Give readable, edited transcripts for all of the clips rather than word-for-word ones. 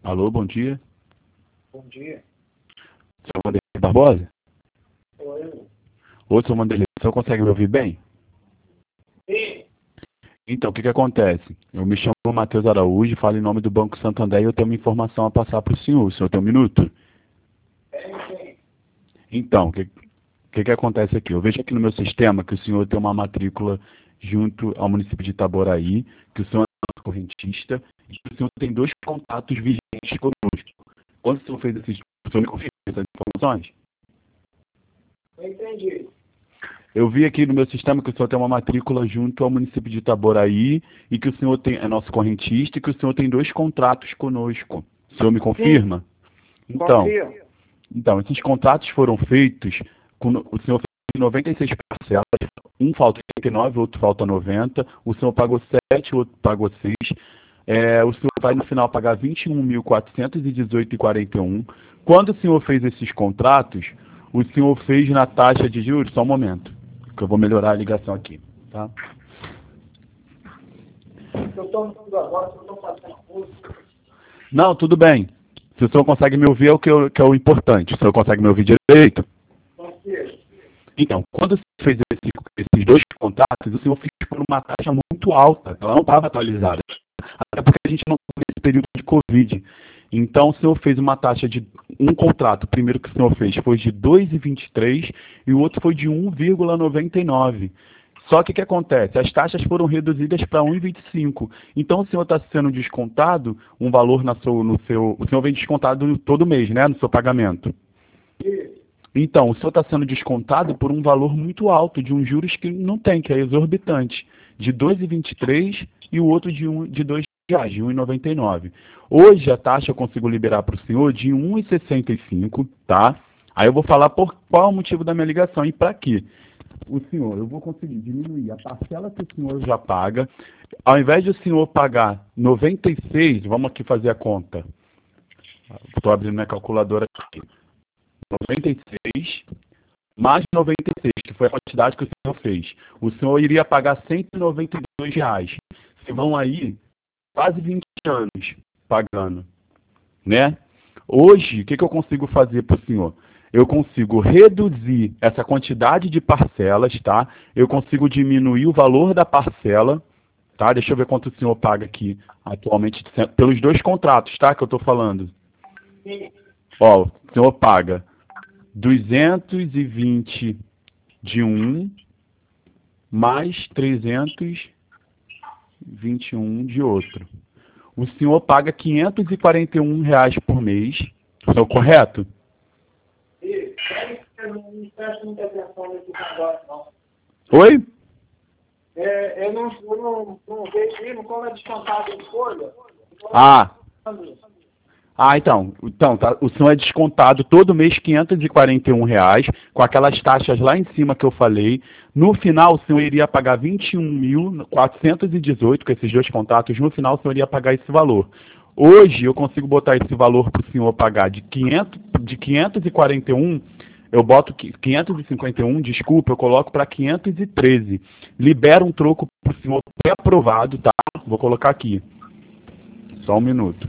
Alô, bom dia. Bom dia. Seu Vanderlei Barbosa? Oi. Ô, seu Vanderlei, o senhor consegue me ouvir bem? Sim. Então, o que acontece? Eu me chamo Matheus Araújo, falo em nome do Banco Santander e eu tenho uma informação a passar para o senhor. O senhor tem um minuto? Sim. Então, o que acontece aqui? Eu vejo aqui no meu sistema que o senhor tem uma matrícula junto ao município de Itaboraí, que o senhor é nosso correntista e que o senhor tem 2 contatos vigentes conosco. Quando o senhor fez esses... O senhor me confirma essas informações? Não entendi. Eu vi aqui no meu sistema que o senhor tem uma matrícula junto ao município de Itaboraí e que o senhor é nosso correntista e que o senhor tem 2 contratos conosco. O senhor me confirma? Confio. Então, esses contratos foram feitos, o senhor fez 96 parcelas, um falta 89, outro falta 90, o senhor pagou 7, o outro pagou 6. O senhor vai no final pagar R$ 21.418,41. Quando o senhor fez esses contratos, o senhor fez na taxa de juros, só um momento, que eu vou melhorar a ligação aqui, tá? Eu estou no mundo agora, eu estou fazendo música. Não, tudo bem. Se o senhor consegue me ouvir, que é o importante. O senhor consegue me ouvir direito? Confio. Então, quando você fez esses 2 contratos, o senhor fez por uma taxa muito alta, ela não estava atualizada. Até porque a gente não teve esse período de Covid. Então, o senhor fez uma taxa de um contrato, o primeiro que o senhor fez foi de 2,23 e o outro foi de 1,99. Só que o que acontece? As taxas foram reduzidas para 1,25. Então, o senhor está sendo descontado um valor no seu... O senhor vem descontado todo mês, né? No seu pagamento. Então, o senhor está sendo descontado por um valor muito alto, de um juros que não tem, que é exorbitante, de 2,23 e o outro de R$ 2, de 1,99. Hoje a taxa eu consigo liberar para o senhor de 1,65, tá? Aí eu vou falar por qual é o motivo da minha ligação e para quê. Eu vou conseguir diminuir a parcela que o senhor já paga. Ao invés de o senhor pagar 96, vamos aqui fazer a conta. Estou abrindo minha calculadora aqui. 96 mais 96, que foi a quantidade que o senhor fez. O senhor iria pagar R$ 192. Se vão aí quase 20 anos pagando, né? Hoje, o que eu consigo fazer para o senhor? Eu consigo reduzir essa quantidade de parcelas, tá? Eu consigo diminuir o valor da parcela, tá? Deixa eu ver quanto o senhor paga aqui atualmente, pelos 2 contratos, tá? Que eu estou falando. Sim. Ó, o senhor paga 220 de um, mais 321 de outro. O senhor paga R$ 541 por mês. Estou correto? E eu não presto muita atenção nesse negócio, não. Oi? Eu não vejo mesmo como é descontado em folha. Então, tá, o senhor é descontado todo mês R$ 541, com aquelas taxas lá em cima que eu falei. No final, o senhor iria pagar R$ 21.418, com esses 2 contratos. No final, o senhor iria pagar esse valor. Hoje, eu consigo botar esse valor para o senhor pagar de 541, eu boto 551, desculpa, eu coloco para 513. Libera um troco para o senhor pré-aprovado, tá? Vou colocar aqui. Só um minuto.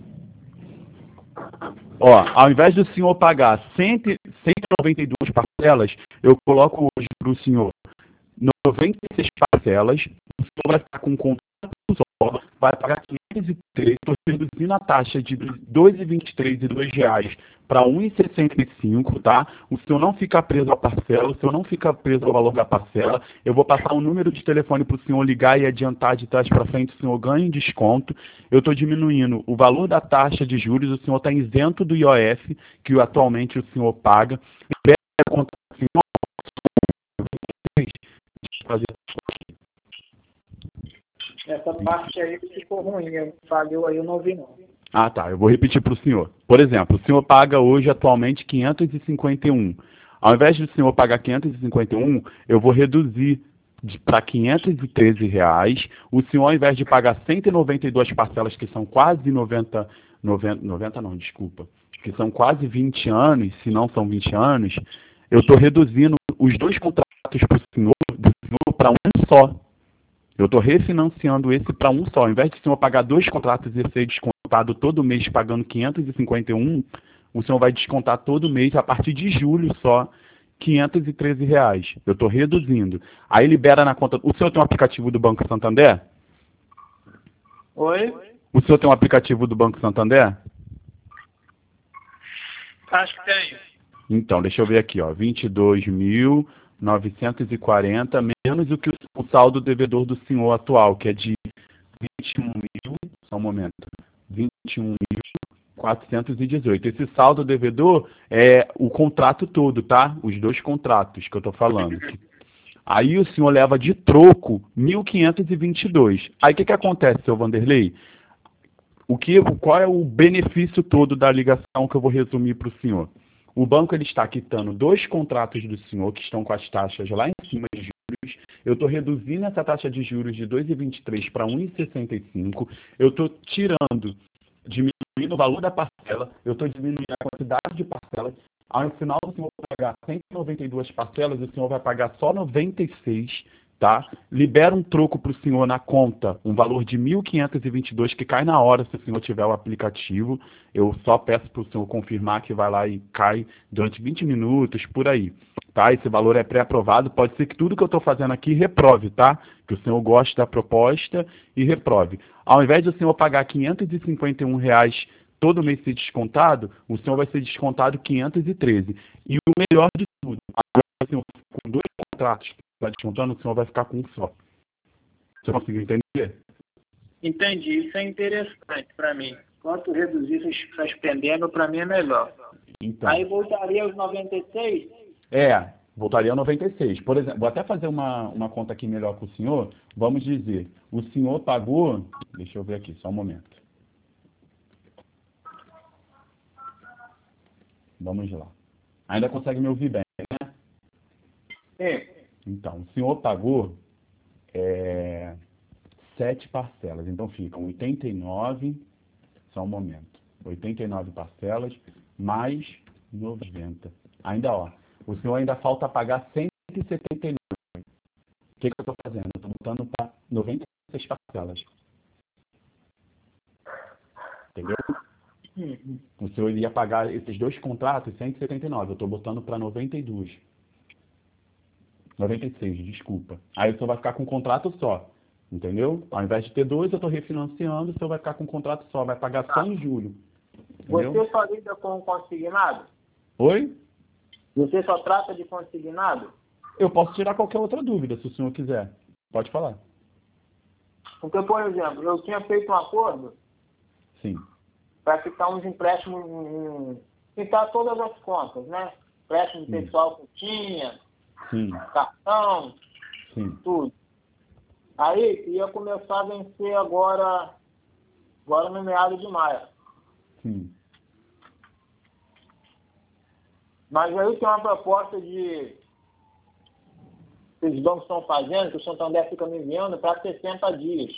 Ó, ao invés do senhor pagar 192 parcelas, eu coloco hoje para o senhor 96 parcelas, o senhor vai ficar com um contrato só, vai pagar 503, estou reduzindo a taxa de 2,23 e R$ 2 para 1,65, tá? O senhor não fica preso à parcela, o senhor não fica preso ao valor da parcela. Eu vou passar um número de telefone para o senhor ligar e adiantar de trás para frente, o senhor ganha em desconto. Eu estou diminuindo o valor da taxa de juros, o senhor está isento do IOF, que atualmente o senhor paga. Fazer Essa parte aí ficou ruim, falhou aí, eu não ouvi não. tá. Eu vou repetir para o senhor. Por exemplo, o senhor paga hoje atualmente 551. Ao invés de o senhor pagar 551, eu vou reduzir para R$ 513. O senhor, ao invés de pagar 192 parcelas, que são quase 90 não, desculpa, que são quase 20 anos, se não são 20 anos, eu estou reduzindo os 2 contratos para o senhor, do senhor para um só. Eu estou refinanciando esse para um só. Ao invés de o senhor pagar 2 contratos e ser descontado descontado todo mês pagando 551, o senhor vai descontar todo mês, a partir de julho só, R$ 513. Eu estou reduzindo. Aí libera na conta. O senhor tem um aplicativo do Banco Santander? Oi? O senhor tem um aplicativo do Banco Santander? Acho que tenho. Então, deixa eu ver aqui, ó. 22.940 menos o que o saldo devedor do senhor atual, que é de 21 mil, só um momento, 21.418. Esse saldo devedor é o contrato todo, tá? Os 2 contratos que eu estou falando. Aí o senhor leva de troco 1.522. Aí o que acontece, seu Vanderlei? Qual é o benefício todo da ligação que eu vou resumir para o senhor? O banco ele está quitando 2 contratos do senhor, que estão com as taxas lá em cima de juros. Eu estou reduzindo essa taxa de juros de 2,23 para 1,65. Eu estou diminuindo o valor da parcela. Eu estou diminuindo a quantidade de parcelas. Ao final, o senhor vai pagar 192 parcelas, o senhor vai pagar só 96, tá? Libera um troco para o senhor na conta, um valor de 1.522 que cai na hora se o senhor tiver o aplicativo. Eu só peço para o senhor confirmar que vai lá e cai durante 20 minutos, por aí. Tá? Esse valor é pré-aprovado. Pode ser que tudo que eu estou fazendo aqui reprove, tá? Que o senhor goste da proposta e reprove. Ao invés de o senhor pagar R$ 551 todo mês ser descontado, o senhor vai ser descontado 513. E o melhor de tudo, agora, senhor, com 2 contratos que está descontando, o senhor vai ficar com um só. Você conseguiu entender? Entendi. Isso é interessante para mim. Quanto reduzir essa expendendo, para mim é melhor. Então, Aí voltaria aos 96? Voltaria a 96. Por exemplo, vou até fazer uma conta aqui melhor com o senhor. Vamos dizer, o senhor pagou... Deixa eu ver aqui, só um momento. Vamos lá. Ainda consegue me ouvir bem, né? Sim. Então, o senhor pagou 7 parcelas. Então, ficam 89, só um momento. 89 parcelas, mais 90. Ainda, ó, o senhor ainda falta pagar 179. O que eu estou fazendo? Eu estou botando para 96 parcelas. Entendeu? O senhor iria pagar esses 2 contratos 179. Eu estou botando para 92. 96, desculpa. Aí o senhor vai ficar com um contrato só. Entendeu? Ao invés de ter 2, eu estou refinanciando, o senhor vai ficar com um contrato só. Vai pagar só em julho. Entendeu? Você só lida com consignado? Oi? Você só trata de consignado? Eu posso tirar qualquer outra dúvida, se o senhor quiser. Pode falar. Porque, por exemplo, eu tinha feito um acordo Sim. para ficar uns empréstimos, quitar todas as contas, né? Empréstimo pessoal que eu tinha, Sim. cartão, Sim. tudo. Aí ia começar a vencer agora no meado de maio. Sim. Mas aí tem uma proposta que os bancos estão fazendo, que o Santander fica me enviando para 60 dias.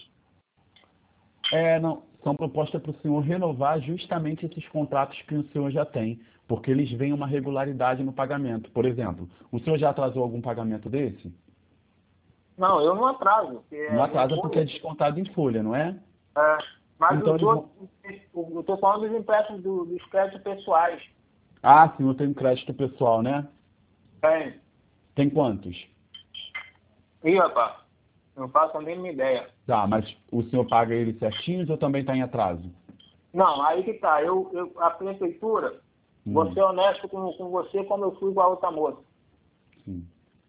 Não. São propostas para o senhor renovar justamente esses contratos que o senhor já tem, porque eles veem uma regularidade no pagamento. Por exemplo, o senhor já atrasou algum pagamento desse? Não, eu não atraso. Não atrasa porque é descontado em folha, não é? Mas então, eu estou falando dos empréstimos dos créditos pessoais. Ah, sim, eu tenho crédito pessoal, né? Tem. Tem quantos? Ih, rapaz, não faço nem uma ideia. Tá, mas o senhor paga eles certinhos ou também está em atraso? Não, aí que tá. A prefeitura, vou ser honesto com você como eu fui com a outra moça. Sim.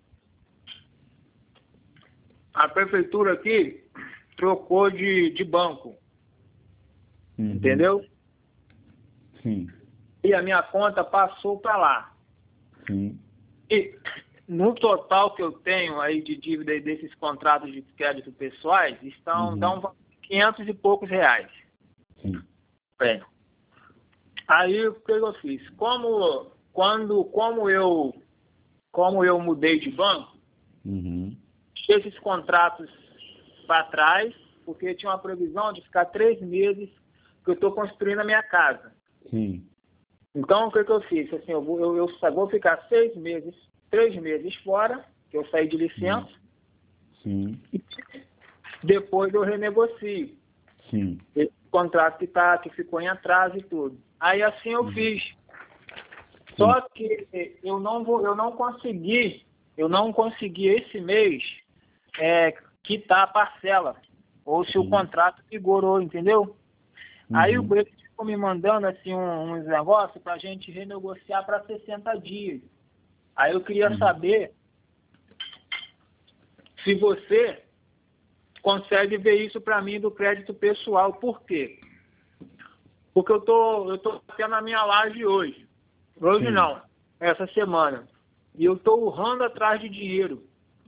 A prefeitura aqui trocou de banco. Entendeu? Sim. E a minha conta passou para lá. Sim. E no total que eu tenho aí de dívida desses contratos de crédito pessoais, dão 500 e poucos reais. Sim. Aí o que eu fiz? Como eu mudei de banco, esses contratos para trás, porque tinha uma previsão de ficar 3 meses que eu estou construindo a minha casa. Sim. Então, o que eu fiz? Assim, eu vou ficar 3 meses fora, que eu saí de licença. Sim. E depois eu renegocio. Sim. contrato que ficou em atraso e tudo. Aí assim eu fiz. Só que eu não consegui esse mês quitar a parcela, ou se o contrato vigorou, entendeu? Aí o banco ficou me mandando assim uns negócios para a gente renegociar para 60 dias. Aí eu queria saber se você consegue ver isso para mim do crédito pessoal. Por quê? Porque eu tô tendo a minha laje hoje. Hoje não, essa semana. E eu tô urrando atrás de dinheiro.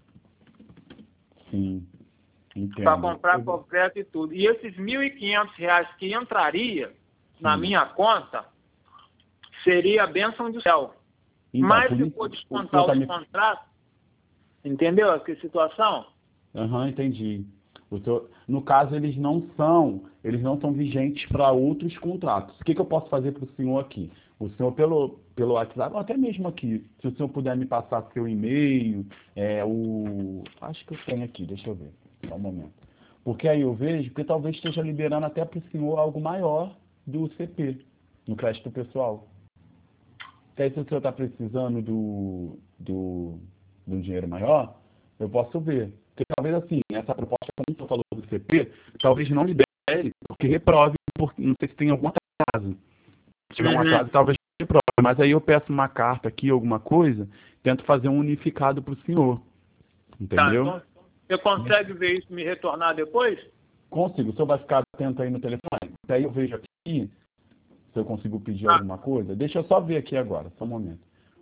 Sim, entendo. Para comprar concreto e tudo. E esses R$ 1.500 que entraria na minha conta seria a bênção do céu. Então, mas se for descontar os contratos, entendeu que situação? Entendi. No caso, eles não são vigentes para outros contratos. O que eu posso fazer para o senhor aqui? O senhor, pelo WhatsApp, ou até mesmo aqui, se o senhor puder me passar seu e-mail, acho que eu tenho aqui, deixa eu ver, só um momento. Porque aí eu vejo que talvez esteja liberando até para o senhor algo maior do CP, no crédito pessoal. Se aí, se o senhor está precisando de um dinheiro maior, eu posso ver. Porque talvez assim, essa proposta, como o senhor falou do CP, talvez não libere, porque reprove, porque não sei se tem algum atraso. Se tiver um atraso, talvez reprove. Mas aí eu peço uma carta aqui, alguma coisa, tento fazer um unificado para o senhor. Entendeu? Tá, então, você consegue ver isso e me retornar depois? Consigo. O senhor vai ficar atento aí no telefone. Aí eu vejo aqui, se eu consigo pedir alguma coisa. Deixa eu só ver aqui agora, só um momento.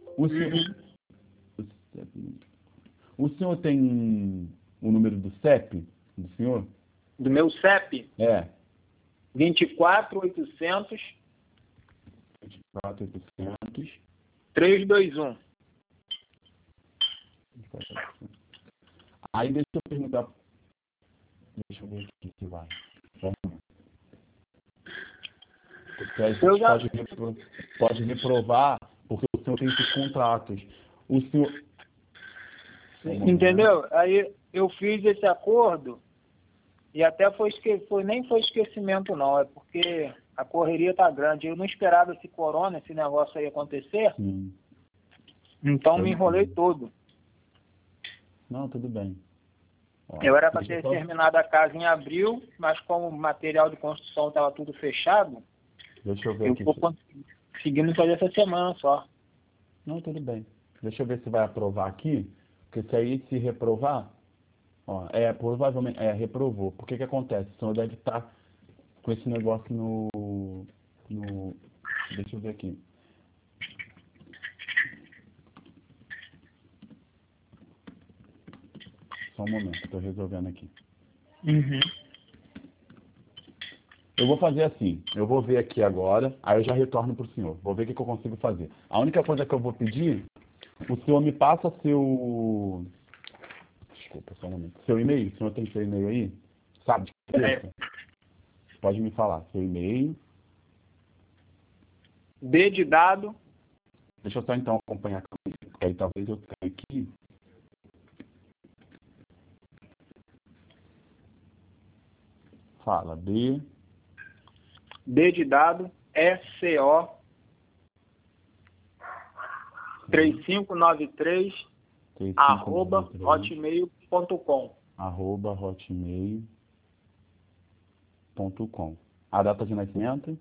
O senhor tem o número do CEP do senhor? Do meu CEP? 24800 321. Aí deixa eu perguntar. Deixa eu ver aqui se vai. Pode reprovar, porque o senhor tem esses contratos. O senhor. Entendeu? Aí eu fiz esse acordo e até nem foi esquecimento não, é porque a correria tá grande. Eu não esperava esse negócio aí acontecer. Então me enrolei todo. Não, tudo bem. Eu era para ter terminado a casa em abril, mas como o material de construção estava tudo fechado, deixa eu ver aqui. Eu vou conseguindo fazer essa semana só. Não, tudo bem. Deixa eu ver se vai aprovar aqui, porque se reprovar, provavelmente, reprovou. Porque que acontece? O senhor deve estar com esse negócio no... Deixa eu ver aqui. Só um momento, estou resolvendo aqui. Eu vou fazer assim, eu vou ver aqui agora, aí eu já retorno para o senhor. Vou ver o que eu consigo fazer. A única coisa que eu vou pedir, o senhor me passa seu... Desculpa, só um momento. Seu e-mail? O senhor tem seu e-mail aí? Sabe de cabeça? Pode me falar, seu e-mail. D de dado. Deixa eu só então acompanhar comigo, porque aí talvez eu caia aqui. Fala, D de dado, SCO 3593 @hotmail.com. @hotmail.com. A data de nascimento?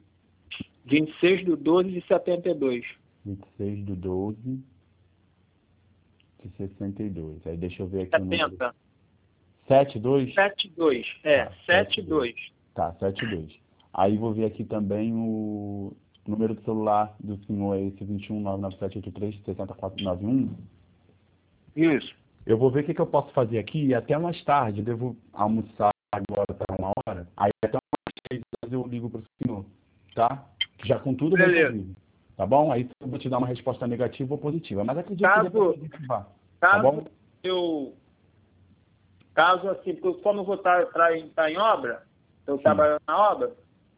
26/12/72. 26/12/62. Aí deixa eu ver aqui 70. 72? 72, 72. Tá, 72. Aí vou ver aqui também o número do celular do senhor, esse 2199783-60491. Isso. Eu vou ver o que eu posso fazer aqui e até mais tarde, eu devo almoçar agora para 1h, aí até umas 3h eu ligo para o senhor, tá? Já com tudo resolvido, tá bom? Aí eu vou te dar uma resposta negativa ou positiva, mas acredito que depois tá bom? Caso assim, como eu vou estar em obra, eu trabalhando na obra,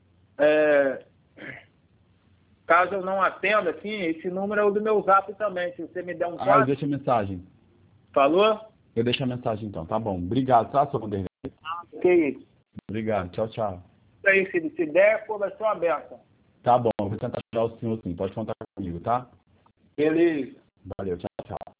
caso eu não atenda, assim, esse número é o do meu zap também. Se você me der um eu deixo a mensagem. Falou? Eu deixo a mensagem então, tá bom. Obrigado, tá, seu Vanderlei? Que isso. Obrigado, tchau, tchau. aí, se der, pô, vai ser uma benção. Tá bom, eu vou tentar ajudar o senhor sim. Pode contar comigo, tá? Beleza. Valeu, tchau, tchau.